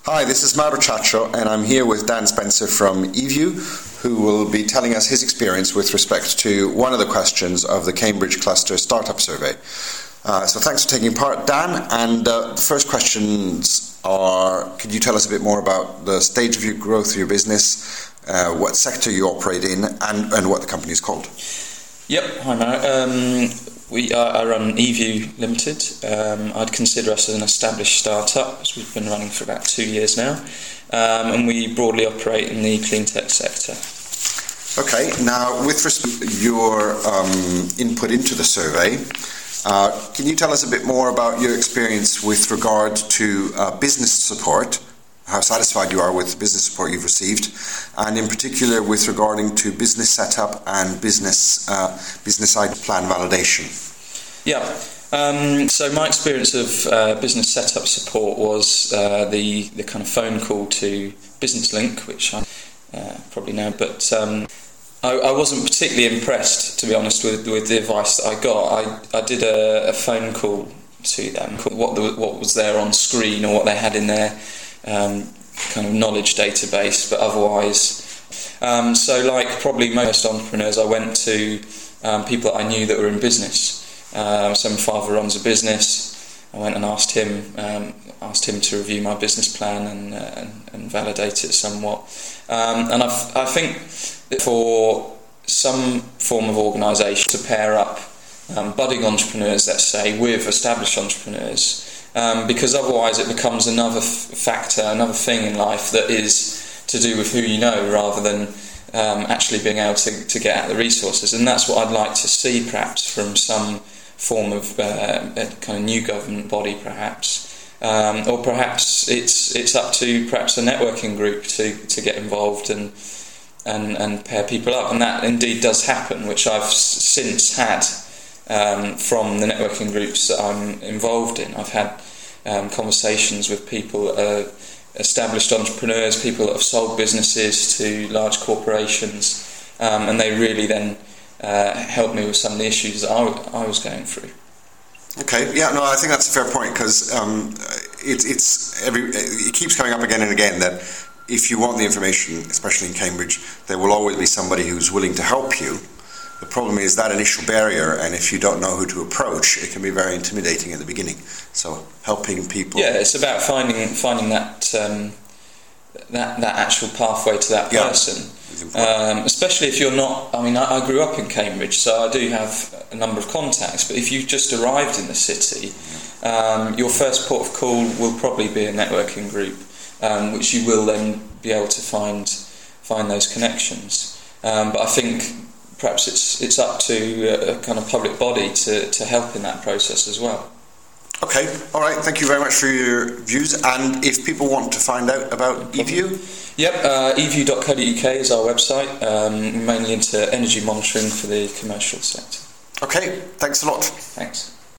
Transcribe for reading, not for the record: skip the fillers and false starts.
Hi, this is Mauro Ciaccio, and I'm here with Dan Spencer from eView, who will be telling us his experience with respect to one of the questions of the Cambridge Cluster Startup Survey. So thanks for taking part, Dan. And the first questions are, could you tell us a bit more about the stage of your growth of your business, what sector you operate in, and what the company is called? Yep, hi Mauro. I run eView Limited. I'd consider us an established startup, as we've been running for about 2 years now, and we broadly operate in the clean tech sector. Okay, now with respect to your input into the survey, can you tell us a bit more about your experience with regard to business support, how satisfied you are with the business support you've received, and in particular with regarding to business setup and business side plan validation? Yeah, so my experience of business setup support was the kind of phone call to Business Link, which I probably know, but I wasn't particularly impressed, to be honest, with the advice that I got. I did a phone call to them, what was there on screen or what they had in their kind of knowledge database, but otherwise, so like probably most entrepreneurs, I went to people that I knew that were in business. So my father runs a business. I went and asked him to review my business plan and validate it somewhat. And I think that for some form of organisation to pair up budding entrepreneurs, let's say, with established entrepreneurs, because otherwise it becomes another factor, another thing in life that is to do with who you know rather than actually being able to get at the resources. And that's what I'd like to see perhaps from some form of a kind of new government body perhaps, or perhaps it's up to perhaps a networking group to get involved and pair people up, and that indeed does happen, which I've since had from the networking groups that I'm involved in. I've had conversations with people, established entrepreneurs, people that have sold businesses to large corporations, and they really then helped me with some of the issues that I was going through. Okay, yeah, no, I think that's a fair point, because it keeps coming up again and again that if you want the information, especially in Cambridge, there will always be somebody who's willing to help you. The problem is that initial barrier, and if you don't know who to approach, it can be very intimidating at the beginning. So helping people. Yeah, it's about finding that that actual pathway to that person. Especially if you're not. I mean, I grew up in Cambridge, so I do have a number of contacts. But if you've just arrived in the city, your first port of call will probably be a networking group, which you will then be able to find those connections. But I think perhaps it's up to a kind of public body to help in that process as well. Okay, all right, thank you very much for your views. And if people want to find out about eView? Yep, eView.co.uk is our website, mainly into energy monitoring for the commercial sector. Okay, thanks a lot. Thanks.